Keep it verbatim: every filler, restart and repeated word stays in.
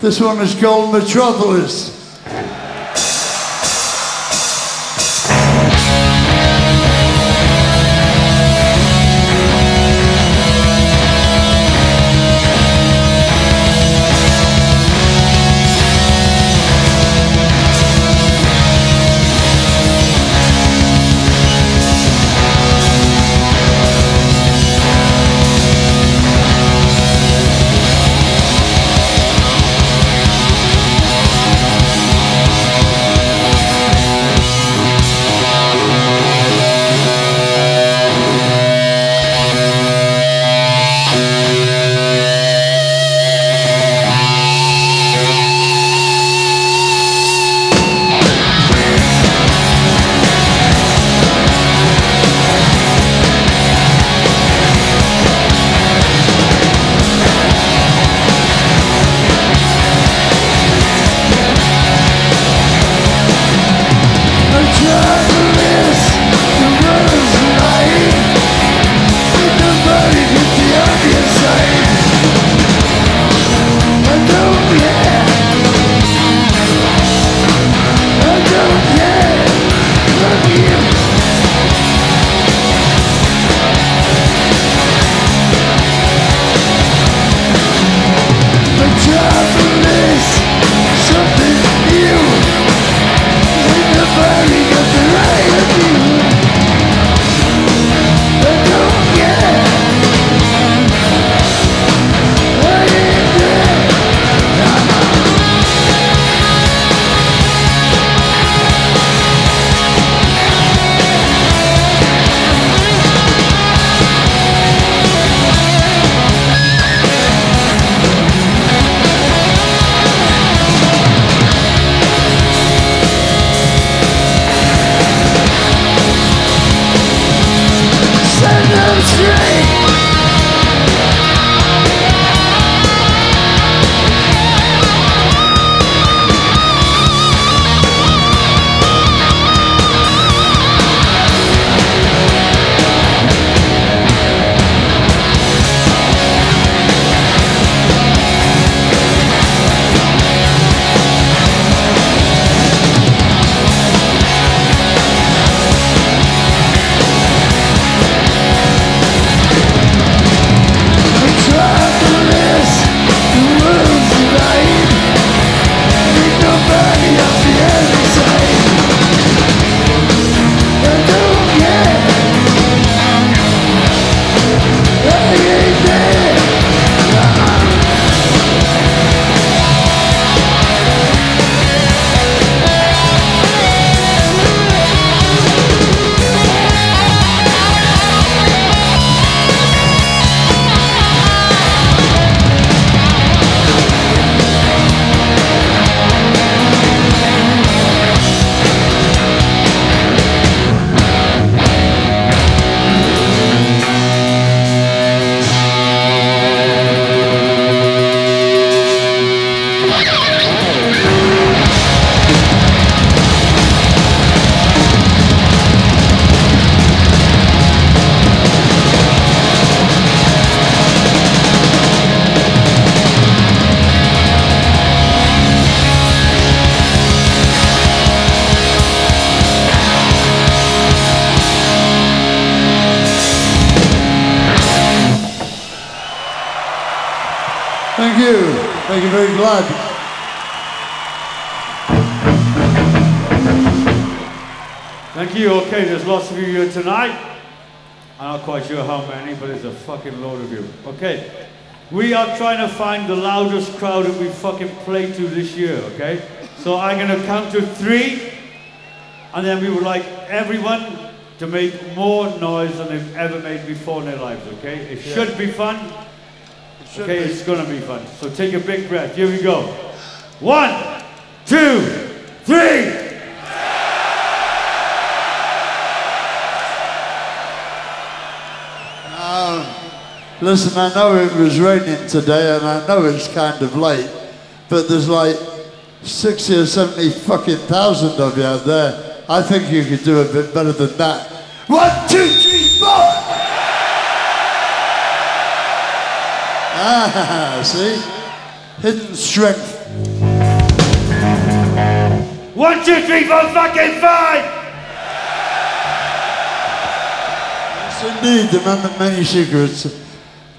This one is called Metropolis. Thank you. Thank you, very glad. Thank you. Okay, there's lots of you here tonight. I'm not quite sure how many, but there's a fucking load of you. Okay. We are trying to find the loudest crowd that we fucking play to this year, okay? So I'm gonna count to three, and then we would like everyone to make more noise than they've ever made before in their lives, okay? It yeah. should be fun. It okay, be. It's gonna be fun. So take a big breath. Here we go. One, two, three. Listen, I know it was raining today and I know it's kind of late, but there's like sixty or seventy fucking thousand of you out there. I think you could do a bit better than that. One, two, three, four! Ah, see? Hidden strength. One, two, three, four, fucking five! Yes, indeed, the man with many secrets.